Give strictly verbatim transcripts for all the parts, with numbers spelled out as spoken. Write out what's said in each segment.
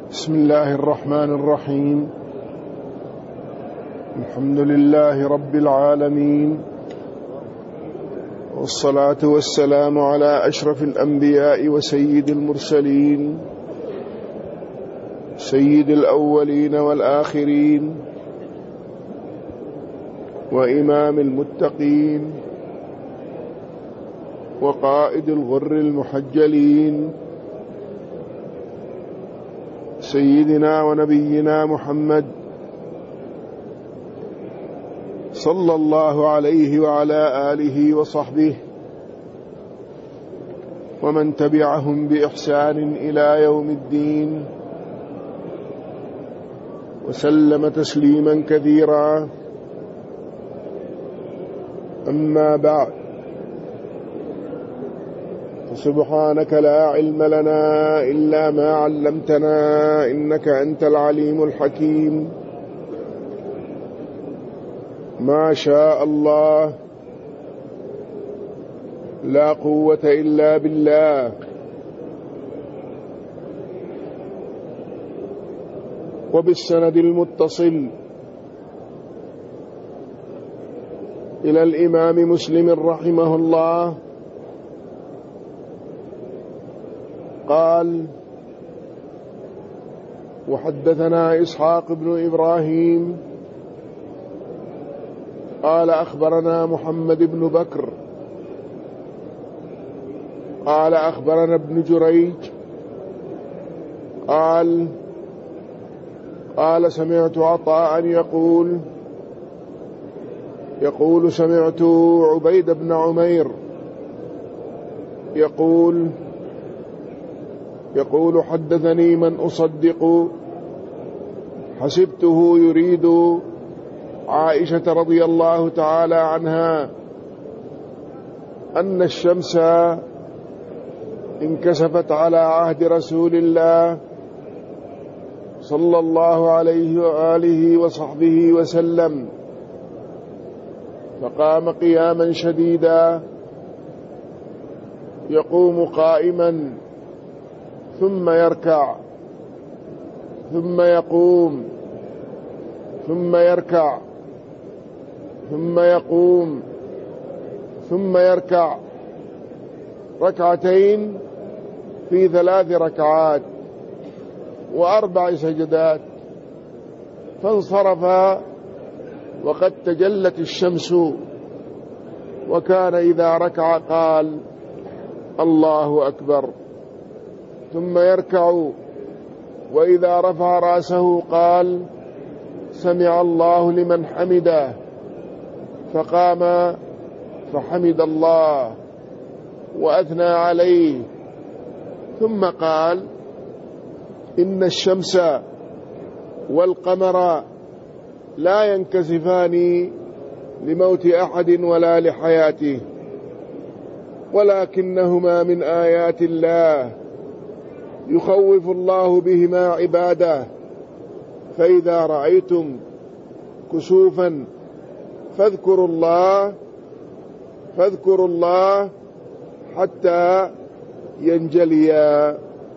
بسم الله الرحمن الرحيم. الحمد لله رب العالمين، والصلاة والسلام على أشرف الأنبياء وسيد المرسلين، سيد الأولين والآخرين، وإمام المتقين، وقائد الغر المحجلين، سيدنا ونبينا محمد صلى الله عليه وعلى آله وصحبه ومن تبعهم بإحسان إلى يوم الدين، وسلم تسليما كثيرا. أما بعد، سبحانك لا علم لنا إلا ما علمتنا إنك أنت العليم الحكيم. ما شاء الله، لا قوة إلا بالله. وبالسند المتصل إلى الإمام مسلم رحمه الله قال: وحدثنا إسحاق بن إبراهيم قال أخبرنا محمد بن بكر قال أخبرنا ابن جريج قال قال سمعت عطاء يقول يقول سمعت عبيد بن عمير يقول يقول حدثني من أصدق، حسبته يريد عائشة رضي الله تعالى عنها، أن الشمس انكسفت على عهد رسول الله صلى الله عليه وآله وصحبه وسلم، فقام قياما شديدا يقوم قائما ثم يركع ثم يقوم ثم يركع ثم يقوم ثم يركع ركعتين في ثلاث ركعات وأربع سجدات، فانصرف وقد تجلت الشمس، وكان إذا ركع قال: الله أكبر، ثم يركع، وإذا رفع رأسه قال: سمع الله لمن حمده، فقام فحمد الله وأثنى عليه، ثم قال: إن الشمس والقمر لا ينكسفان لموت أحد ولا لحياته، ولكنهما من آيات الله يخوف الله بهما عباده، فإذا رأيتم كسوفا فاذكروا الله فاذكروا الله حتى ينجليا.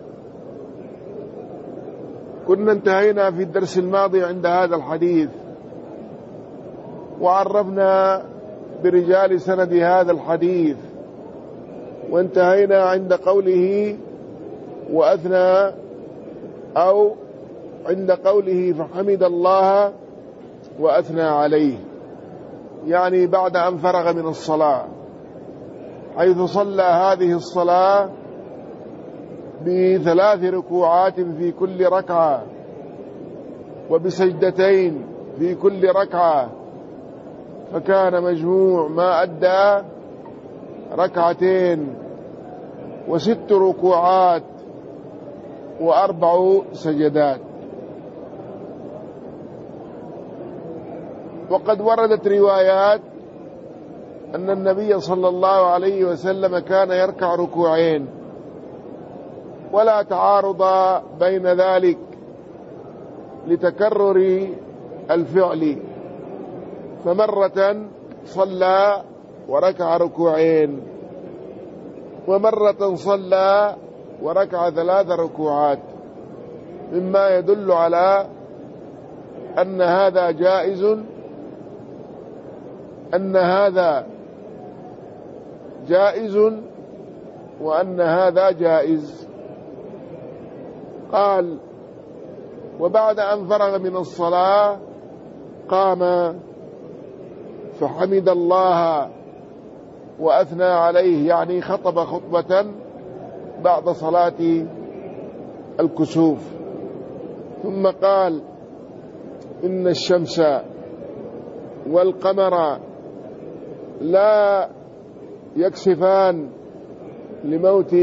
كنا انتهينا في الدرس الماضي عند هذا الحديث، وعرفنا برجال سند هذا الحديث، وانتهينا عند قوله وأثنى، أو عند قوله فحمد الله وأثنى عليه، يعني بعد أن فرغ من الصلاة، حيث صلى هذه الصلاة بثلاث ركوعات في كل ركعة، وبسجدتين في كل ركعة، فكان مجموع ما أدى ركعتين وست ركوعات وأربع سجدات. وقد وردت روايات أن النبي صلى الله عليه وسلم كان يركع ركوعين، ولا تعارض بين ذلك لتكرر الفعل، فمرة صلى وركع ركوعين، ومرة صلى وركع ثلاث ركوعات، مما يدل على أن هذا جائز أن هذا جائز وأن هذا جائز. قال: وبعد أن فرغ من الصلاة قام فحمد الله وأثنى عليه، يعني خطب خطبة بعد صلاة الكسوف، ثم قال: إن الشمس والقمر لا يكسفان لموت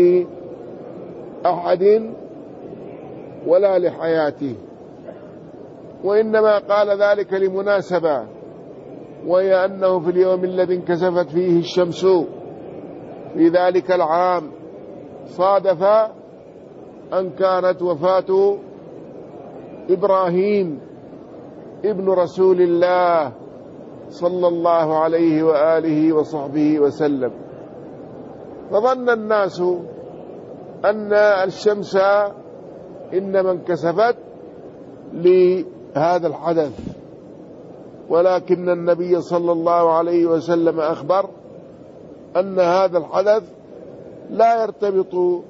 أحد ولا لحياته، وإنما قال ذلك لمناسبة، وهي أنه في اليوم الذي انكسفت فيه الشمس في ذلك العام صادف أن كانت وفاة إبراهيم ابن رسول الله صلى الله عليه وآله وصحبه وسلم، فظن الناس أن الشمس إنما انكسفت لهذا الحدث، ولكن النبي صلى الله عليه وسلم أخبر أن هذا الحدث لا يرتبط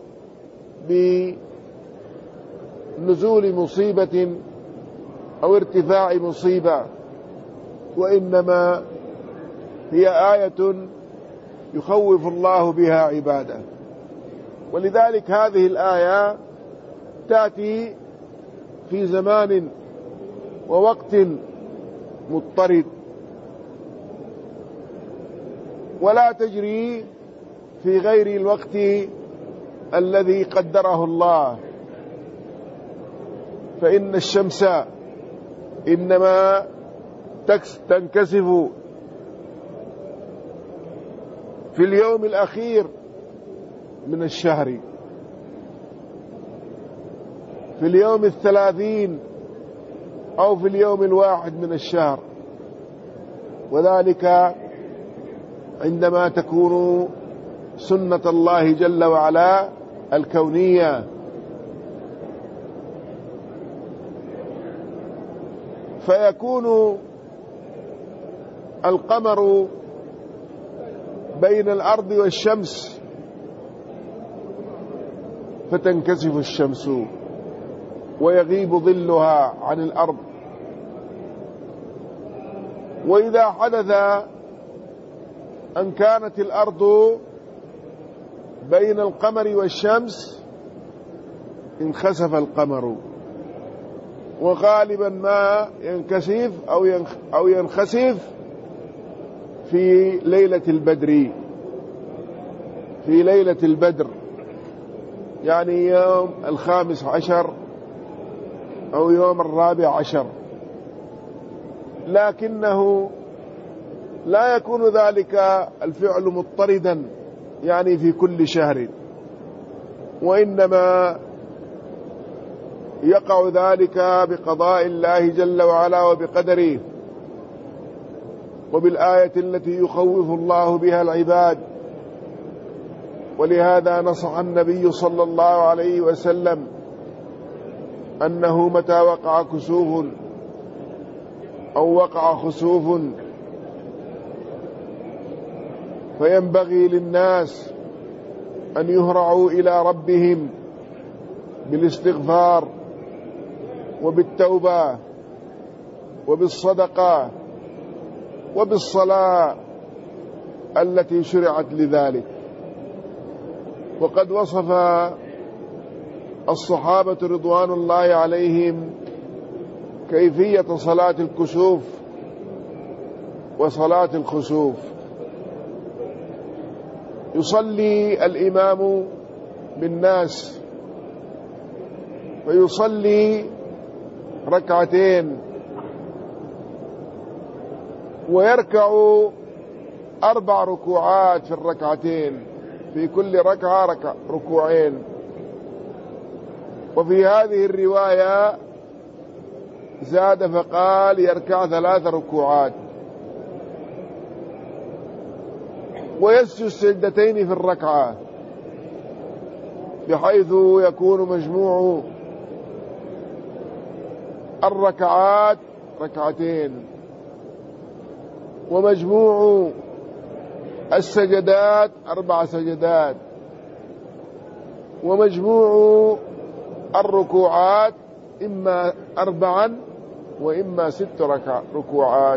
بنزول مصيبة أو ارتفاع مصيبة، وإنما هي آية يخوف الله بها عباده. ولذلك هذه الآية تأتي في زمان ووقت مضطرد، ولا تجري في غير الوقت الذي قدره الله، فإن الشمس إنما تنكسف في اليوم الأخير من الشهر، في اليوم الثلاثين أو في اليوم الواحد من الشهر، وذلك عندما تكون سنة الله جل وعلا الكونية. فيكون القمر بين الأرض والشمس فتنكسف الشمس ويغيب ظلها عن الأرض. وإذا حدث أن كانت الأرض بين القمر والشمس انخسف القمر، وغالبا ما ينكسف أو ينخسف في ليلة البدر، في ليلة البدر يعني يوم الخامس عشر أو يوم الرابع عشر، لكنه لا يكون ذلك الفعل مضطردا يعني في كل شهر، وإنما يقع ذلك بقضاء الله جل وعلا وبقدره، وبالآية التي يخوف الله بها العباد. ولهذا نصح النبي صلى الله عليه وسلم أنه متى وقع كسوف أو وقع خسوف فينبغي للناس أن يهرعوا إلى ربهم بالاستغفار وبالتوبة وبالصدقة وبالصلاة التي شرعت لذلك. وقد وصف الصحابة رضوان الله عليهم كيفية صلاة الكسوف وصلاة الخسوف. يصلي الإمام بالناس فيصلي ركعتين ويركع أربع ركوعات في الركعتين، في كل ركعة ركع ركوعين. وفي هذه الرواية زاد فقال يركع ثلاث ركوعات ويسجد سجدتين في الركعة، بحيث يكون مجموع الركعات ركعتين، ومجموع السجدات أربع سجدات، ومجموع الركوعات إما أربعا وإما ست ركع ركوعات.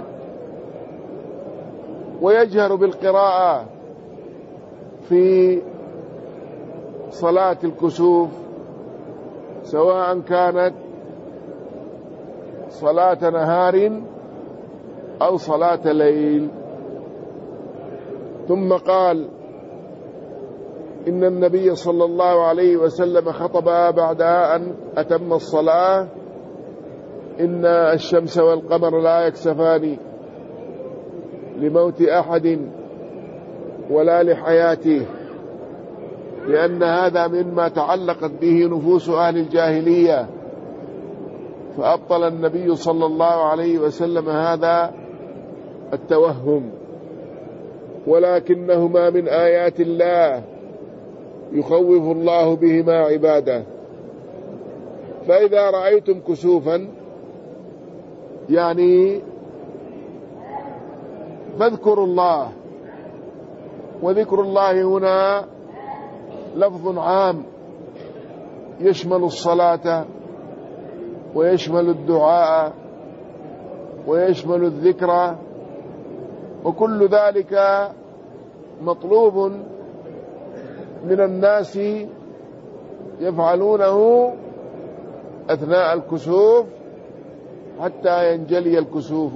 ويجهر بالقراءة في صلاة الكسوف سواء كانت صلاة نهار أو صلاة ليل. ثم قال إن النبي صلى الله عليه وسلم خطب بعد أن أتم الصلاة: إن الشمس والقمر لا يكسفان لموت أحد ولا لحياته، لأن هذا مما تعلقت به نفوس أهل الجاهلية، فأبطل النبي صلى الله عليه وسلم هذا التوهم. ولكنهما من آيات الله يخوف الله بهما عباده. فإذا رأيتم كسوفا يعني فاذكروا الله، وذكر الله هنا لفظ عام يشمل الصلاة ويشمل الدعاء ويشمل الذكر، وكل ذلك مطلوب من الناس يفعلونه أثناء الكسوف حتى ينجلي الكسوف.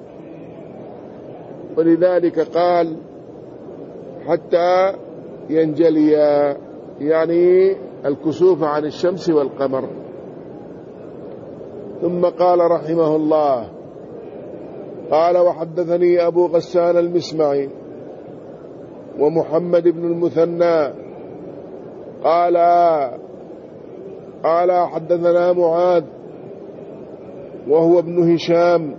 ولذلك قال حتى ينجلي، يعني الكسوف عن الشمس والقمر. ثم قال رحمه الله: قال وحدثني أبو غسان المسمعي ومحمد بن المثنى قال قال حدثنا معاذ وهو ابن هشام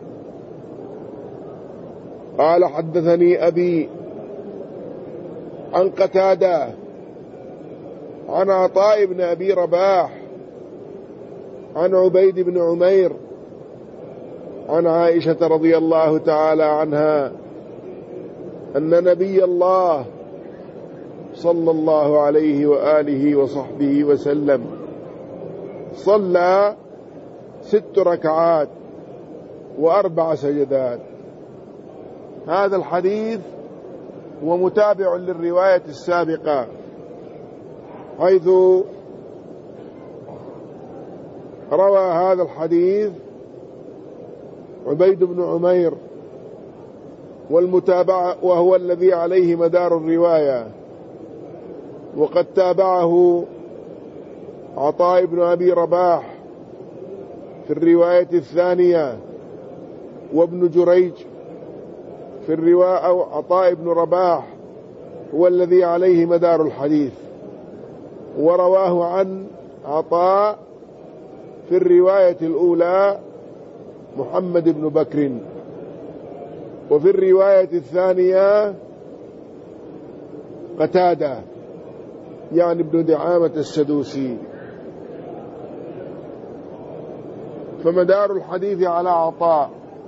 قال حدثني أبي عن قتادة عن عطاء بن أبي رباح عن عبيد بن عمير عن عائشة رضي الله تعالى عنها أن نبي الله صلى الله عليه وآله وصحبه وسلم صلى ست ركعات وأربع سجدات. هذا الحديث هو متابع للرواية السابقة، حيث روى هذا الحديث عبيد بن عمير، والمتابعة وهو الذي عليه مدار الرواية، وقد تابعه عطاء بن أبي رباح في الرواية الثانية، وابن جريج في الرواية، أو عطاء بن رباح هو الذي عليه مدار الحديث، ورواه عن عطاء في الرواية الأولى محمد بن بكر، وفي الرواية الثانية قتادة يعني ابن دعامة السدوسي. فمدار الحديث على عطاء،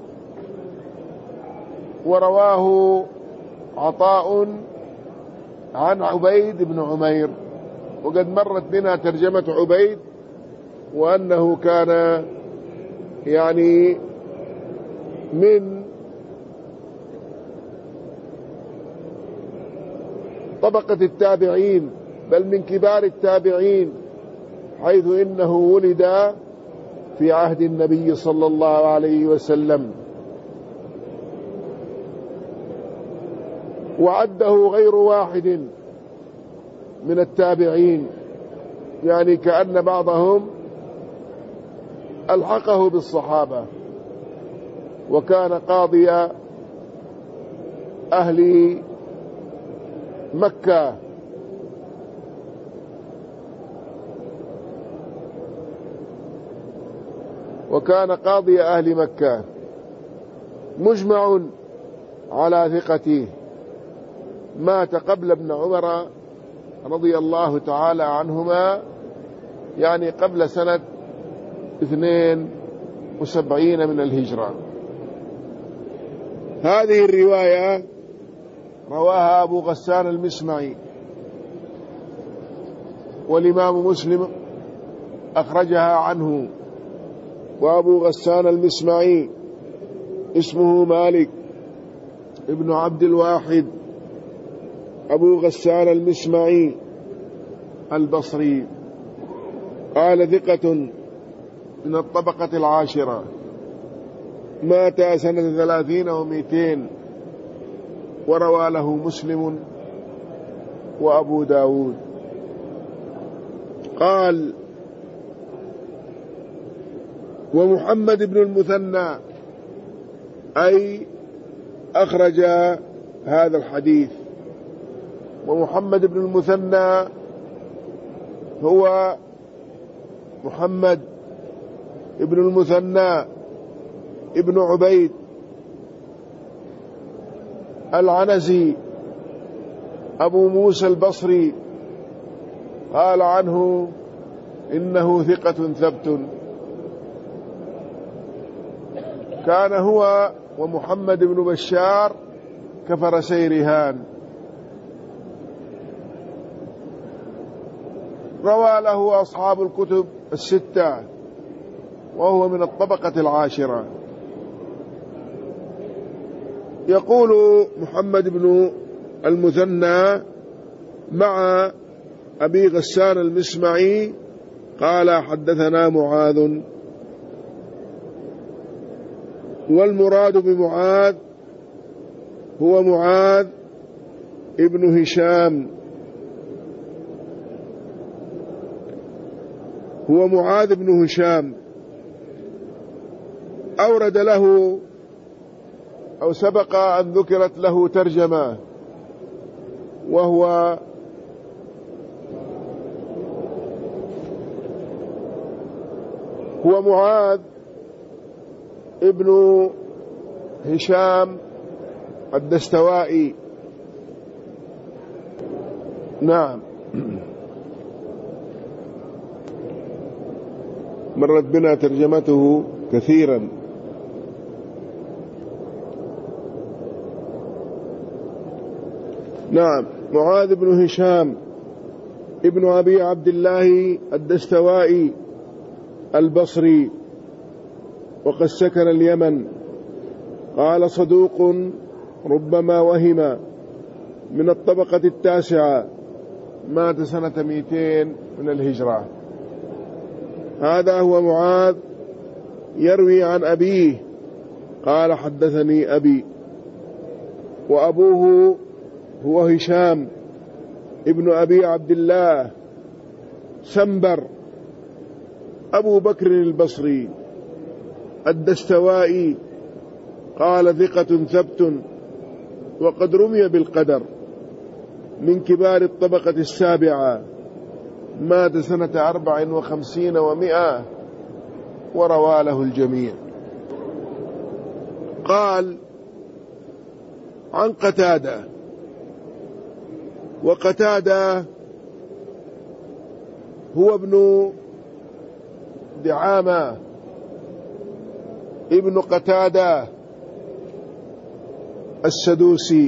ورواه عطاء عن عبيد بن عمير، وقد مرت بنا ترجمة عبيد وأنه كان يعني من طبقة التابعين، بل من كبار التابعين، حيث إنه ولد في عهد النبي صلى الله عليه وسلم، وعده غير واحد من التابعين، يعني كأن بعضهم ألحقه بالصحابة. وكان قاضي أهل مكة، وكان قاضي أهل مكة مجمع على ثقته، مات قبل ابن عمر رضي الله تعالى عنهما، يعني قبل سنة اثنين وسبعين من الهجرة. هذه الرواية رواها أبو غسان المسمعي، والإمام مسلم أخرجها عنه. وأبو غسان المسمعي اسمه مالك ابن عبد الواحد أبو غسان المسمعي البصري، قال ثقة من الطبقة العاشرة، مات سنة ثلاثين ومئتين، وروى له مسلم وأبو داود. قال: ومحمد بن المثنى، أي أخرج هذا الحديث. ومحمد بن المثنى هو محمد ابن المثنى ابن عبيد العنزي أبو موسى البصري، قال عنه إنه ثقة ثبت. كان هو ومحمد بن بشار كفرسي رهان. روى له أصحاب الكتب الستة، وهو من الطبقة العاشرة. يقول محمد بن المثنى مع أبي غسان المسمعي قال: حدثنا معاذ. والمراد بمعاذ هو معاذ ابن هشام، هو معاذ بن هشام. أورد له أو سبق أن ذكرت له ترجمة، وهو هو معاذ ابن هشام الدستوائي. نعم، مرت بنا ترجمته كثيرا. نعم، معاذ بن هشام ابن أبي عبد الله الدستوائي البصري، وقد سكن اليمن. قال: صدوق ربما وهم، من الطبقة التاسعة، مات سنة مئتين من الهجرة. هذا هو معاذ يروي عن أبيه قال: حدثني أبي. وأبوه هو هشام ابن أبي عبد الله سنبر أبو بكر البصري الدستوائي، قال: ثقة ثبت، وقد رمي بالقدر، من كبار الطبقة السابعة، مات سنة أربع وخمسين ومئة، وروى له الجميع. قال: عن قتادة. وقتادة هو ابن دعامة ابن قتادة السدوسي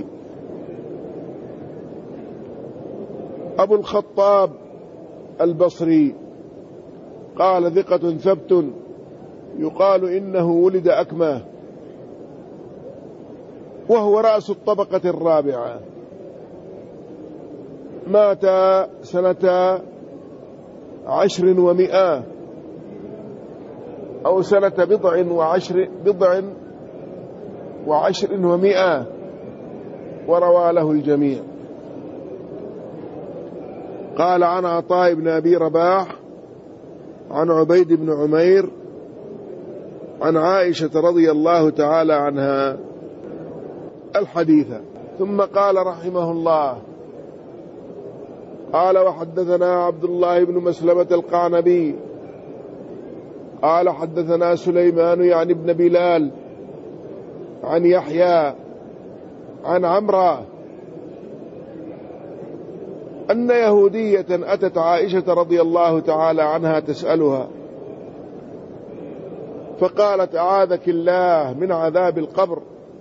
أبو الخطاب البصري، قال: ثقة ثبت، يقال إنه ولد أكمة، وهو رأس الطبقة الرابعة، مات سنة عشر ومئة أو سنة بضع وعشر بضع وعشر ومئة، وروى له الجميع. قال: عن عطاء بن أبي رباح عن عبيد بن عمير عن عائشة رضي الله تعالى عنها الحديث. ثم قال رحمه الله: قال: وحدثنا عبد الله بن مسلمة القعنبي قال: حدثنا سليمان يعني ابن بلال عن يحيى عن عمرو أن يهودية أتت عائشة رضي الله تعالى عنها تسألها فقالت أعاذك الله من عذاب القبر.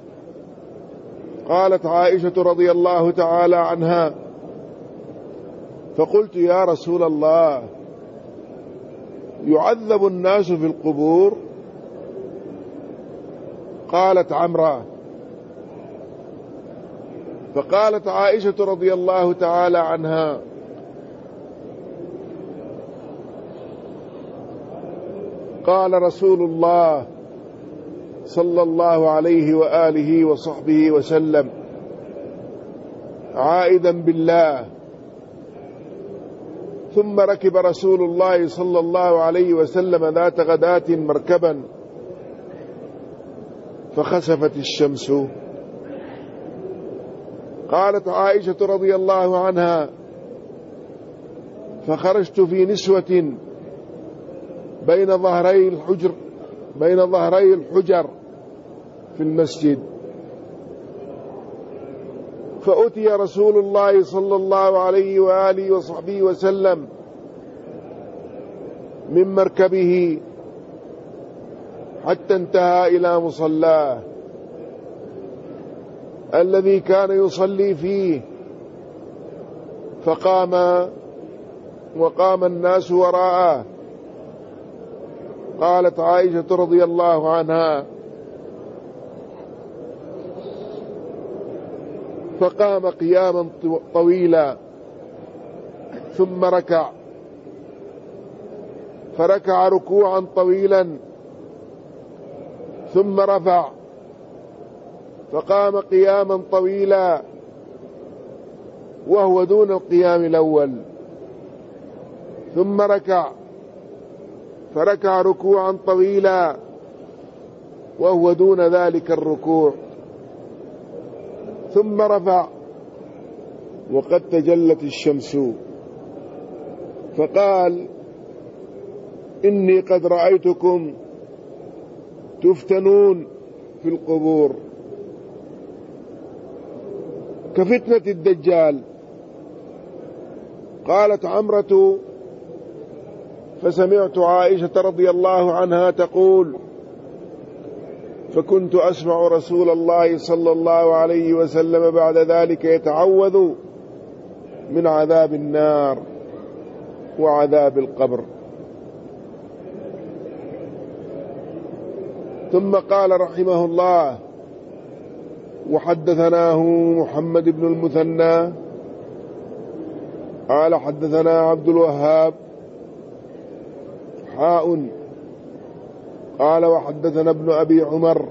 قالت عائشة رضي الله تعالى عنها: فقلت يا رسول الله يعذب الناس في القبور؟ قالت عمرة. فقالت عائشة رضي الله تعالى عنها: قال رسول الله صلى الله عليه وآله وصحبه وسلم عائذا بالله: ثم ركب رسول الله صلى الله عليه وسلم ذات غداة مركبا فخسفت الشمس. قالت عائشة رضي الله عنها: فخرجت في نسوة بين ظهري الحجر بين ظهري الحجر في المسجد، فأتي رسول الله صلى الله عليه وآله وصحبه وسلم من مركبه حتى انتهى إلى مصلاه الذي كان يصلي فيه، فقام وقام الناس وراءه. قالت عائشة رضي الله عنها: فقام قياما طويلا ثم ركع، فركع ركوعا طويلا ثم رفع، فقام قياما طويلا وهو دون القيام الأول، ثم ركع فركع ركوعا طويلا وهو دون ذلك الركوع، ثم رفع وقد تجلت الشمس، فقال: إني قد رأيتكم تفتنون في القبور كفتنة الدجال. قالت عمرة: فسمعت عائشة رضي الله عنها تقول: فكنت أسمع رسول الله صلى الله عليه وسلم بعد ذلك يتعوذ من عذاب النار وعذاب القبر. ثم قال رحمه الله: وحدثناه محمد بن المثنى قال حدثنا عبد الوهاب حاء قال وحدثنا ابن أبي عمر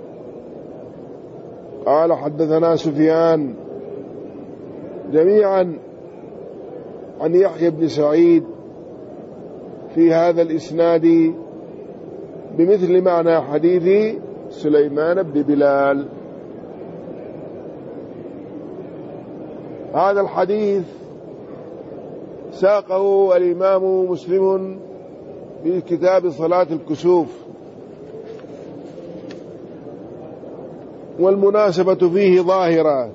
قال حدثنا سفيان جميعا عن يحيى بن سعيد في هذا الإسناد بمثل معنى حديث سليمان بن بلال. هذا الحديث ساقه الإمام مسلم في كتاب صلاة الكسوف، والمناسبة فيه ظاهرة،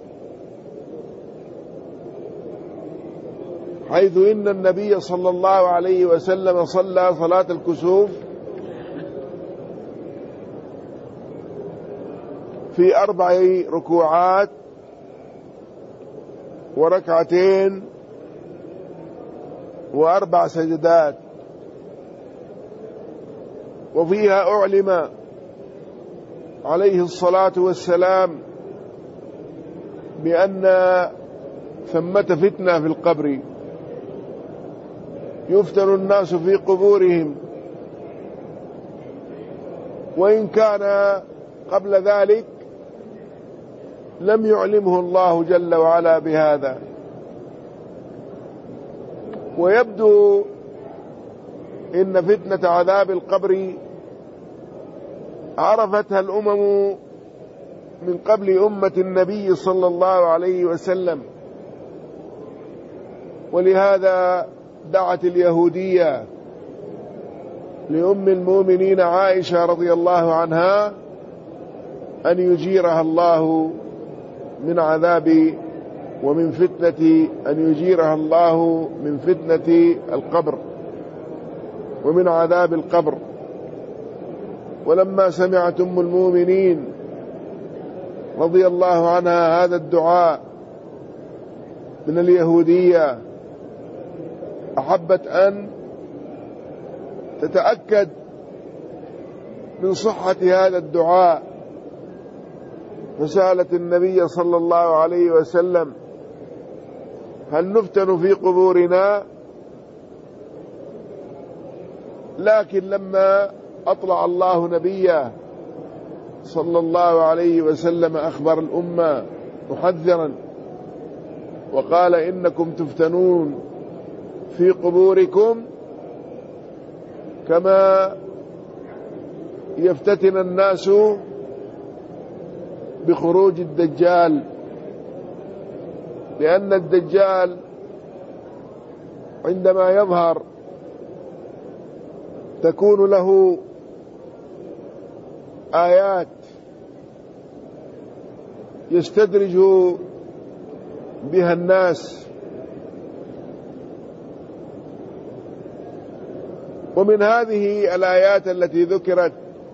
حيث إن النبي صلى الله عليه وسلم صلى صلاة الكسوف في أربع ركوعات وركعتين وأربع سجدات، وفيها أعلم عليه الصلاة والسلام بأن ثمة فتنة في القبر، يفتن الناس في قبورهم، وإن كان قبل ذلك لم يعلمه الله جل وعلا بهذا. ويبدو إن فتنة عذاب القبر عرفتها الأمم من قبل أمة النبي صلى الله عليه وسلم، ولهذا دعت اليهودية لأم المؤمنين عائشة رضي الله عنها أن يجيرها الله من عذاب ومن فتنة أن يجيرها الله من فتنة القبر ومن عذاب القبر. ولما سمعت أم المؤمنين رضي الله عنها هذا الدعاء من اليهودية أحبت أن تتأكد من صحة هذا الدعاء، فسألت النبي صلى الله عليه وسلم: هل نفتن في قبورنا؟ لكن لما أطلع الله نبيه صلى الله عليه وسلم أخبر الأمة محذرا وقال: إنكم تفتنون في قبوركم كما يفتتن الناس بخروج الدجال، لأن الدجال عندما يظهر تكون له آيات يستدرج بها الناس، ومن هذه الآيات التي ذكرت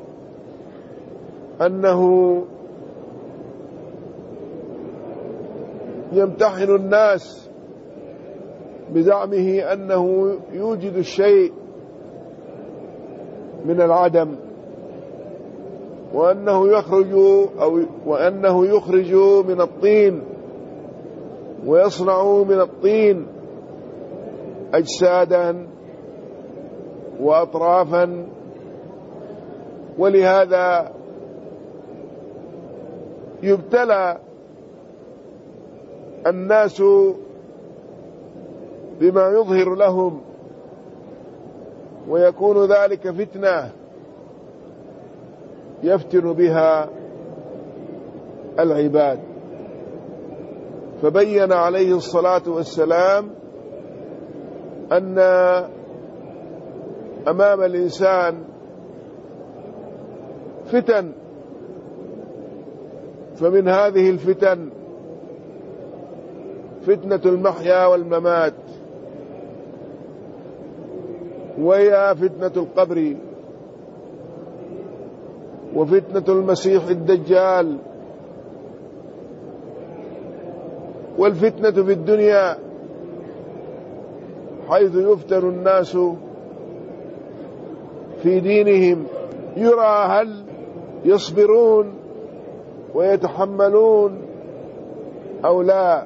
أنه يمتحن الناس بزعمه أنه يوجد الشيء من العدم، وأنه يخرج أو وأنه يخرج من الطين ويصنع من الطين أجسادا وأطرافا. ولهذا يبتلى الناس بما يظهر لهم، ويكون ذلك فتنة يفتن بها العباد. فبين عليه الصلاة والسلام أن أمام الإنسان فتن، فمن هذه الفتن فتنة المحيا والممات، وهي فتنة القبر، وفتنة المسيح الدجال، والفتنة في الدنيا حيث يفتن الناس في دينهم، يرى هل يصبرون ويتحملون أو لا،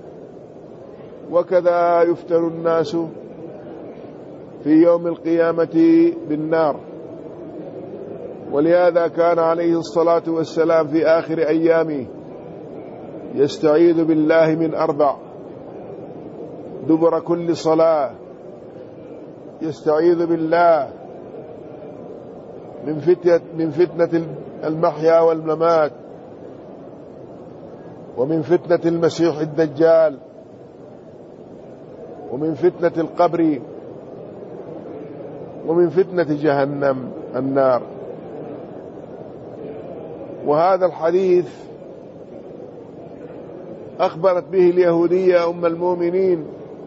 وكذا يفتن الناس في يوم القيامة بالنار. ولهذا كان عليه الصلاة والسلام في آخر أيامه يستعيذ بالله من أربع: دبر كل صلاة يستعيذ بالله من فتنة, من فتنة المحيا والممات، ومن فتنة المسيح الدجال، ومن فتنة القبر، ومن فتنة جهنم النار. وهذا الحديث أخبرت به اليهودية أم المؤمنين،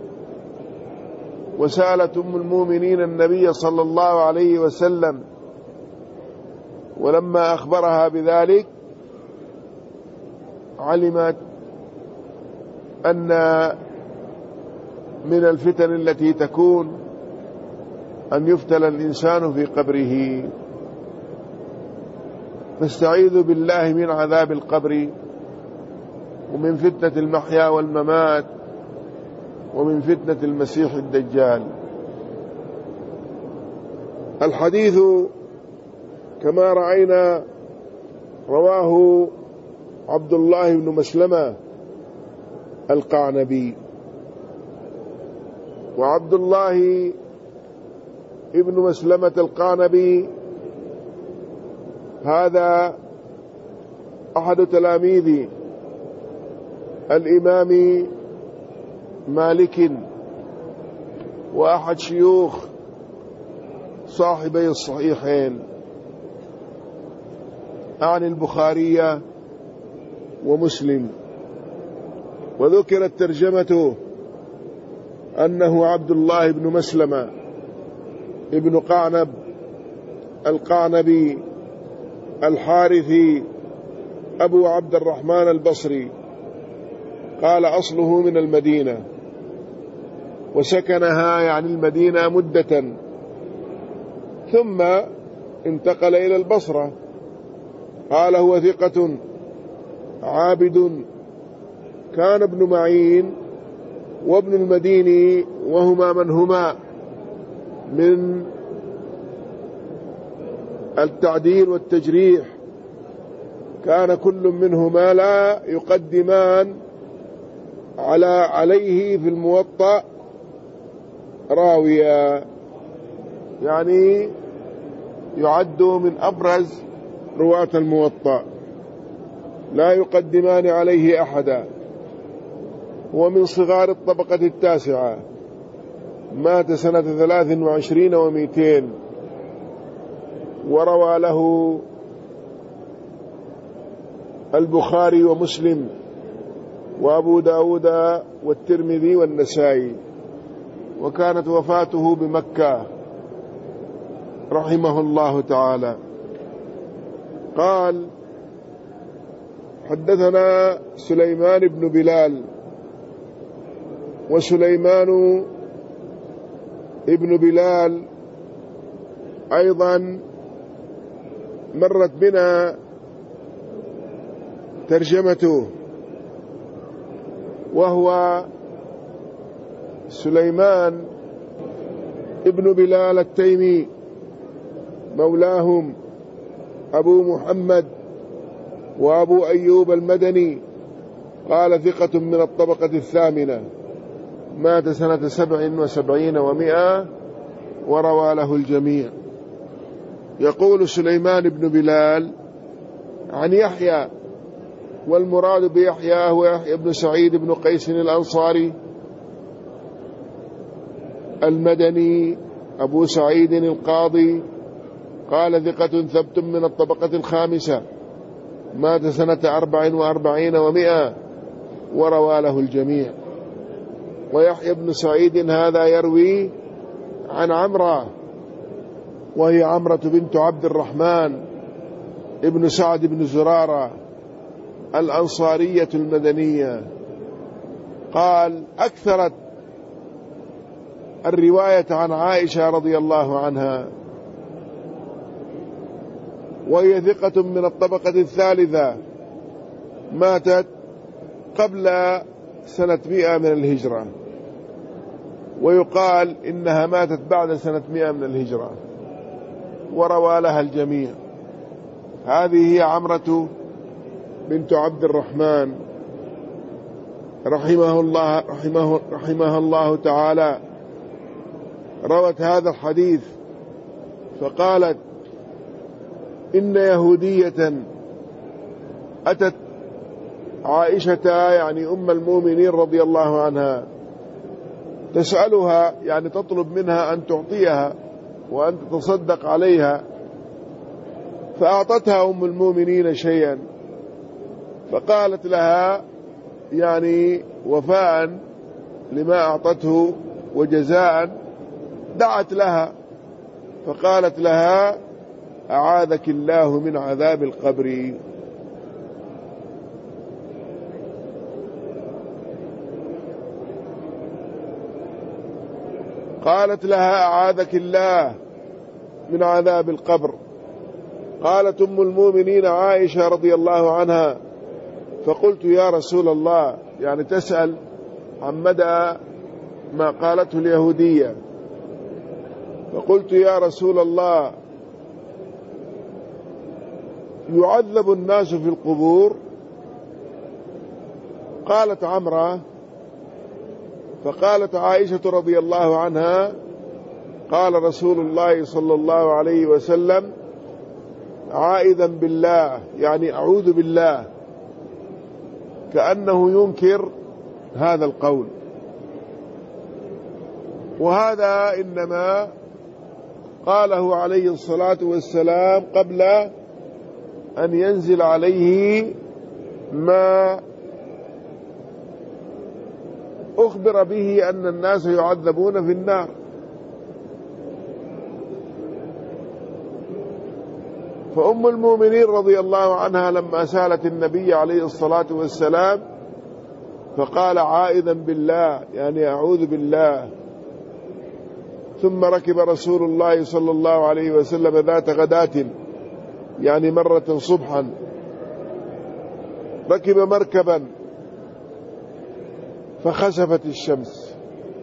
وسألت أم المؤمنين النبي صلى الله عليه وسلم، ولما أخبرها بذلك علمت أن من الفتن التي تكون أن يفتن الإنسان في قبره، فاستعيذوا بالله من عذاب القبر، ومن فتنة المحيا والممات، ومن فتنة المسيح الدجال. الحديث كما رأينا رواه عبد الله بن مسلمة القعنبي، وعبد الله ابن مسلمة القعنبي هذا أحد تلاميذ الإمام مالك، وأحد شيوخ صاحبي الصحيحين عن البخاري ومسلم. وذكرت ترجمته أنه عبد الله بن مسلمة ابن قعنب القعنبي الحارثي أبو عبد الرحمن البصري، قال أصله من المدينة وسكنها يعني المدينة مدة، ثم انتقل إلى البصرة. قال هو ثقة عابد، كان ابن معين وابن المديني وهما من هما من التعديل والتجريح، كان كل منهما لا يقدمان على عليه في الموطأ راويا، يعني يعد من أبرز رواة الموطأ، لا يقدمان عليه أحدا. ومن صغار الطبقة التاسعة، مات سنة ثلاث وعشرين ومئتين، وروى له البخاري ومسلم وأبو داود والترمذي والنسائي، وكانت وفاته بمكة رحمه الله تعالى. قال حدثنا سليمان بن بلال، وسليمان ابن بلال أيضا مرت بنا ترجمته، وهو سليمان ابن بلال التيمي مولاهم أبو محمد وأبو أيوب المدني، قال ثقة من الطبقة الثامنة، مات سنة سبع وسبعين ومئة، وروى له الجميع. يقول سليمان بن بلال عن يحيى، والمراد بيحيى هو يحيى بن سعيد بن قيس الأنصاري المدني أبو سعيد القاضي، قال ثقة ثبت من الطبقة الخامسة، مات سنة أربع وأربعين ومئة، وروى له الجميع. ويحيى بن سعيد هذا يروي عن عمرة، وهي عمرة بنت عبد الرحمن ابن سعد بن زرارة الأنصارية المدنية. قال أكثرت الرواية عن عائشة رضي الله عنها، وهي ثقة من الطبقة الثالثة، ماتت قبل سنة مئة من الهجرة، ويقال إنها ماتت بعد سنة مئة من الهجرة، وروى لها الجميع. هذه هي عمرة بنت عبد الرحمن رحمه الله رحمه رحمها الله تعالى، روت هذا الحديث فقالت إن يهودية أتت عائشة يعني أم المؤمنين رضي الله عنها تسألها، يعني تطلب منها أن تعطيها وأن تتصدق عليها، فأعطتها أم المؤمنين شيئا، فقالت لها يعني وفاء لما أعطته وجزاء دعت لها، فقالت لها أعاذك الله من عذاب القبر. قالت لها أعاذك الله من عذاب القبر. قالت أم المؤمنين عائشة رضي الله عنها فقلت يا رسول الله، يعني تسأل عن مدى ما قالته اليهودية، فقلت يا رسول الله يعذب الناس في القبور؟ قالت عمرة، فقالت عائشة رضي الله عنها قال رسول الله صلى الله عليه وسلم عائذا بالله، يعني أعوذ بالله، كأنه ينكر هذا القول. وهذا إنما قاله عليه الصلاة والسلام قبل أن ينزل عليه ما أخبر به أن الناس يعذبون في النار. فأم المؤمنين رضي الله عنها لما سألت النبي عليه الصلاة والسلام فقال عائذا بالله، يعني أعوذ بالله. ثم ركب رسول الله صلى الله عليه وسلم ذات غداة، يعني مرة صبحا، ركب مركبا فخسفت الشمس،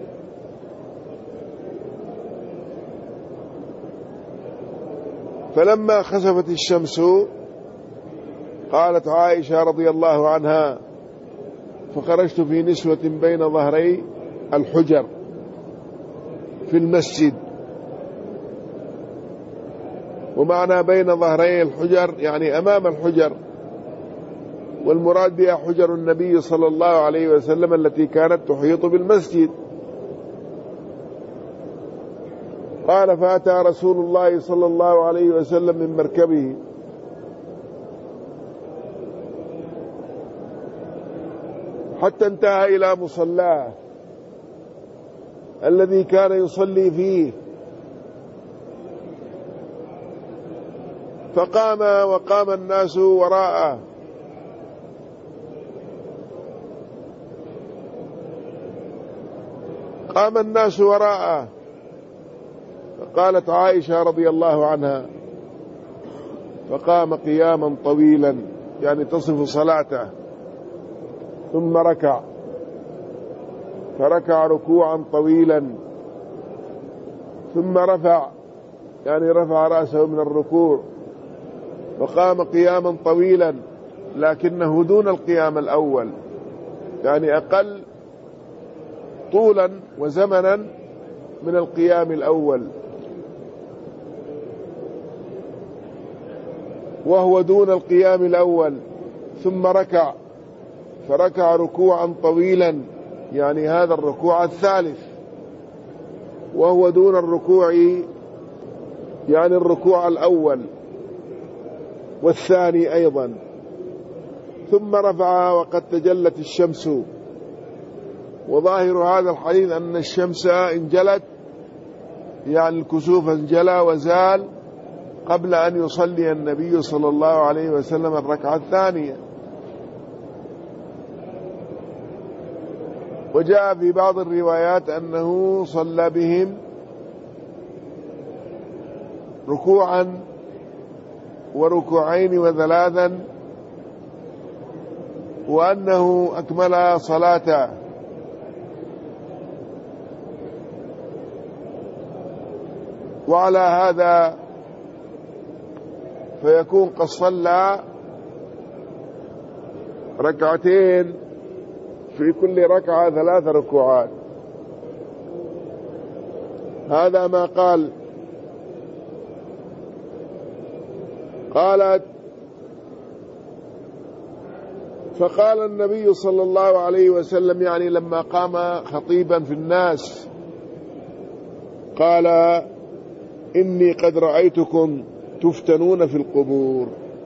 فلما خسفت الشمس قالت عائشة رضي الله عنها فخرجت في نسوة بين ظهري الحجر في المسجد. ومعنى بين ظهري الحجر يعني أمام الحجر، والمراد بها حجر النبي صلى الله عليه وسلم التي كانت تحيط بالمسجد. قال فأتى رسول الله صلى الله عليه وسلم من مركبه حتى انتهى إلى مصلاه الذي كان يصلي فيه، فقام وقام الناس وراءه، قام الناس وراءه. فقالت عائشة رضي الله عنها فقام قياما طويلا، يعني تصف صلاته، ثم ركع، فركع ركوعا طويلا، ثم رفع، يعني رفع رأسه من الركوع، وقام قياما طويلا لكنه دون القيام الأول، يعني أقل طولا وزمنا من القيام الأول، وهو دون القيام الأول. ثم ركع، فركع ركوعا طويلا، يعني هذا الركوع الثالث، وهو دون الركوع، يعني الركوع الأول والثاني أيضا. ثم رفع وقد تجلت الشمس. وظاهر هذا الحديث أن الشمس انجلت، يعني الكسوف انجلى وزال قبل أن يصلي النبي صلى الله عليه وسلم الركعة الثانية. وجاء في بعض الروايات أنه صلى بهم ركوعا وركوعين وثلاثا، وأنه أكمل صلاته. وعلى هذا فيكون قد صلى ركعتين، في كل ركعة ثلاث ركوعات. هذا ما قال. قالت فقال النبي صلى الله عليه وسلم، يعني لما قام خطيبا في الناس، قال إني قد رأيتكم تفتنون في القبور.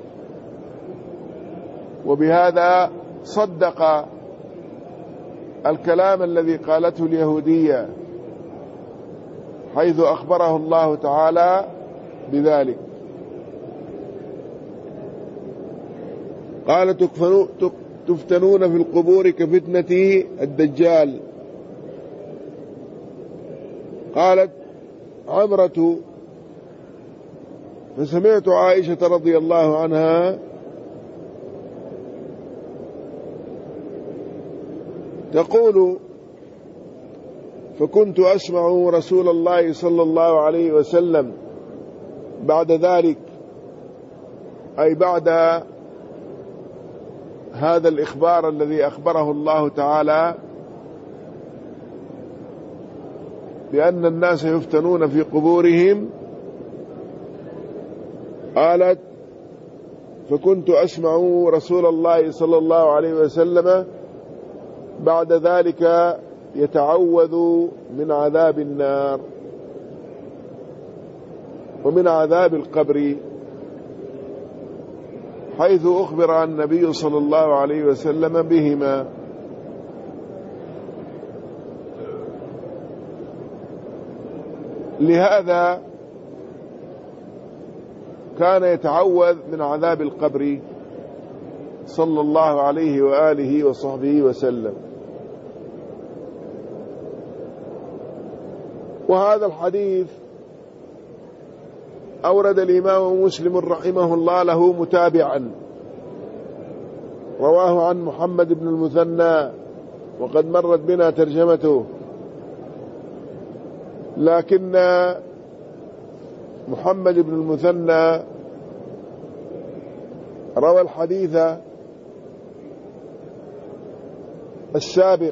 وبهذا صدق الكلام الذي قالته اليهودية، حيث أخبره الله تعالى بذلك. قال تفتنون في القبور كفتنة الدجال. قالت عمرة فسمعت عائشة رضي الله عنها تقول فكنت أسمع رسول الله صلى الله عليه وسلم بعد ذلك، أي بعد هذا الإخبار الذي أخبره الله تعالى بأن الناس يفتنون في قبورهم. قالت فكنت أسمع رسول الله صلى الله عليه وسلم بعد ذلك يتعوذ من عذاب النار ومن عذاب القبر، حيث أخبر النبي صلى الله عليه وسلم بهما. لهذا كان يتعوذ من عذاب القبر صلى الله عليه وآله وصحبه وسلم. وهذا الحديث أورد الإمام مسلم رحمه الله له متابعا، رواه عن محمد بن المثنى، وقد مرت بنا ترجمته، لكن محمد بن المثنى روى الحديث السابق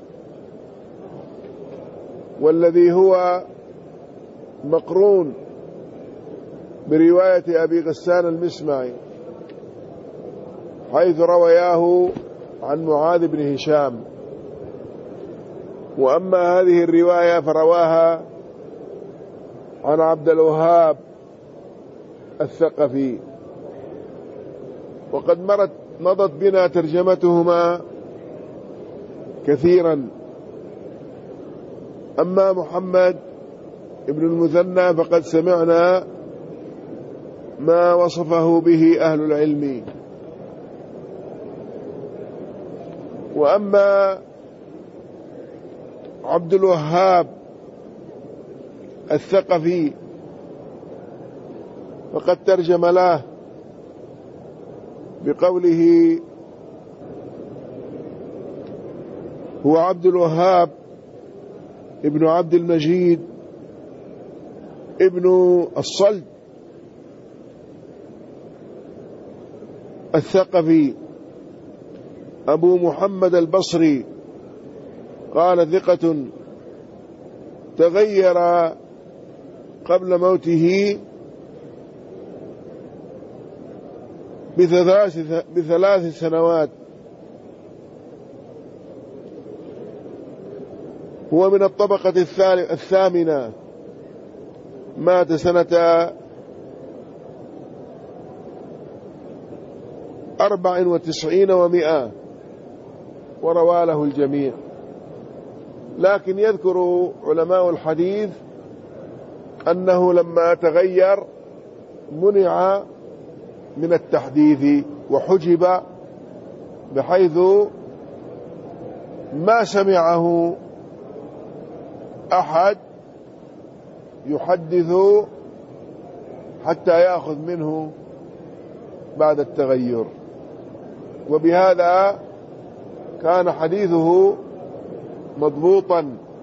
والذي هو مقرون برواية أبي غسان المسمعي، حيث روياه عن معاذ بن هشام. وأما هذه الرواية فرواها عن عبد الوهاب الثقفي، وقد مرت مضت بنا ترجمتهما كثيرا. أما محمد ابن المثنى فقد سمعنا ما وصفه به أهل العلم. وأما عبد الوهاب الثقفي فقد ترجم له بقوله: هو عبد الوهاب ابن عبد المجيد ابن الصلت الثقفي أبو محمد البصري، قال: ثقة تغير قبل موته بثلاث, بثلاث سنوات. هو من الطبقة الثامنة، مات سنة أربع وتسعين ومئة، وروى له الجميع. لكن يذكر علماء الحديث أنه لما تغير منع من التحديث وحجب، بحيث ما سمعه أحد يحدث حتى يأخذ منه بعد التغير. وبهذا كان حديثه مضبوطا،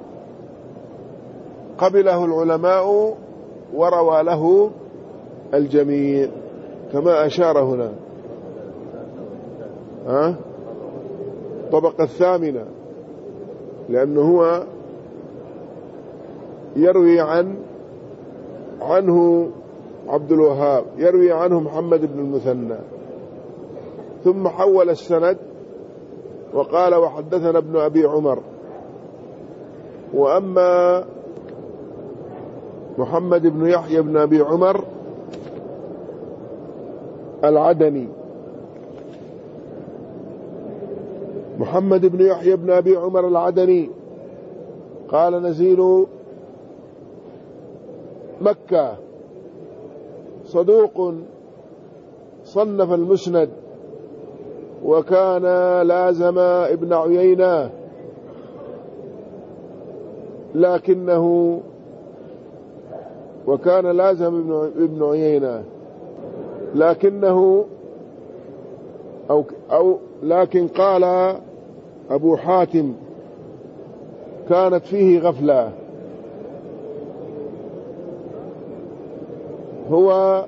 قبله العلماء وروى له الجميع كما أشار هنا. ها؟ الطبقة الثامنة، لأنه هو يروي عن عنه عبد الوهاب، يروي عنه محمد بن المثنى، ثم حول السند وقال: وحدثنا ابن أبي عمر. وأما محمد بن يحيى بن أبي عمر العدني، محمد بن يحيى بن أبي عمر العدني قال: نزيل مكة، صدوق صنف المسند، وكان لازم ابن عيينة، لكنه وكان لازم ابن عيينة لكنه أو, أو لكن قال أبو حاتم: كانت فيه غفلة. هو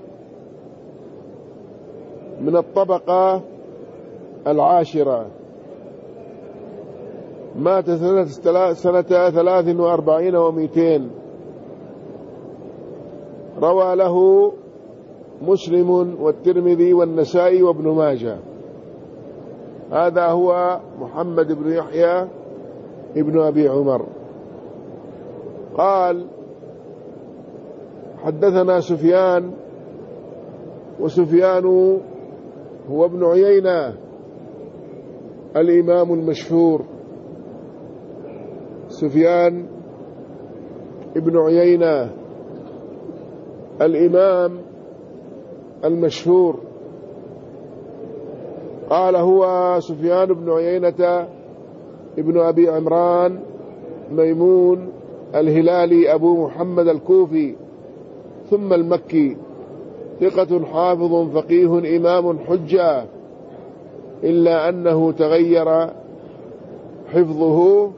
من الطبقة العاشرة، مات سنة سنة ثلاث وأربعين ومئتين، روى له مسلم والترمذي والنسائي وابن ماجه. هذا هو محمد بن يحيى ابن أبي عمر. قال: حدثنا سفيان، وسفيان هو ابن عيينة الإمام المشهور، سفيان ابن عيينة الإمام المشهور. قال هو سفيان بن عيينة ابن أبي عمران ميمون الهلالي أبو محمد الكوفي ثم المكي، ثقة حافظ فقيه إمام حجة، إلا أنه تغير حفظه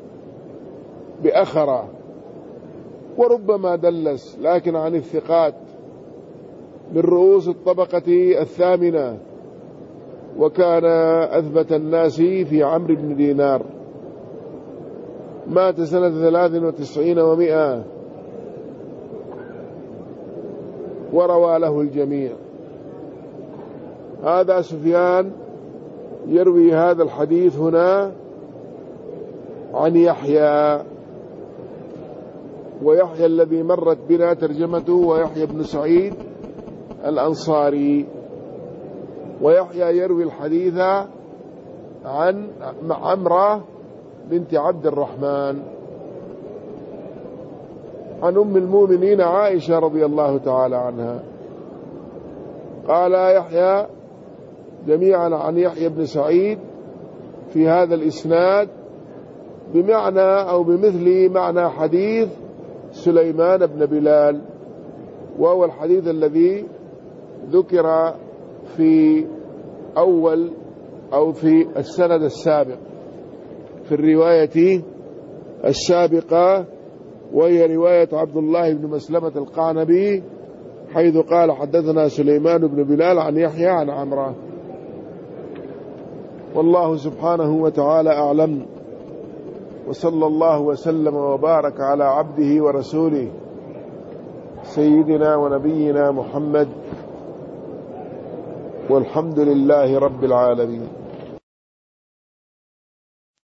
بأخرة وربما دلس، لكن عن الثقات من رؤوس الطبقة الثامنة، وكان أثبت الناس في عمرو بن دينار. مات سنة ثلاث وتسعين ومئة، وروى له الجميع. هذا سفيان يروي هذا الحديث هنا عن يحيى، ويحيى الذي مرت بنا ترجمته ويحيى بن سعيد الأنصاري. ويحيى يروي الحديث عن عمرة بنت عبد الرحمن عن أم المؤمنين عائشة رضي الله تعالى عنها. قال يحيى جميعا عن يحيى بن سعيد في هذا الإسناد بمعنى أو بمثل معنى حديث سليمان بن بلال، وهو الحديث الذي ذكر في أول أو في السند السابق في الرواية السابقة، وهي رواية عبد الله بن مسلمة القعنبي، حيث قال حدثنا سليمان بن بلال عن يحيى عن عمرة. والله سبحانه وتعالى أعلم، وصلى الله وسلم وبارك على عبده ورسوله سيدنا ونبينا محمد، والحمد لله رب العالمين.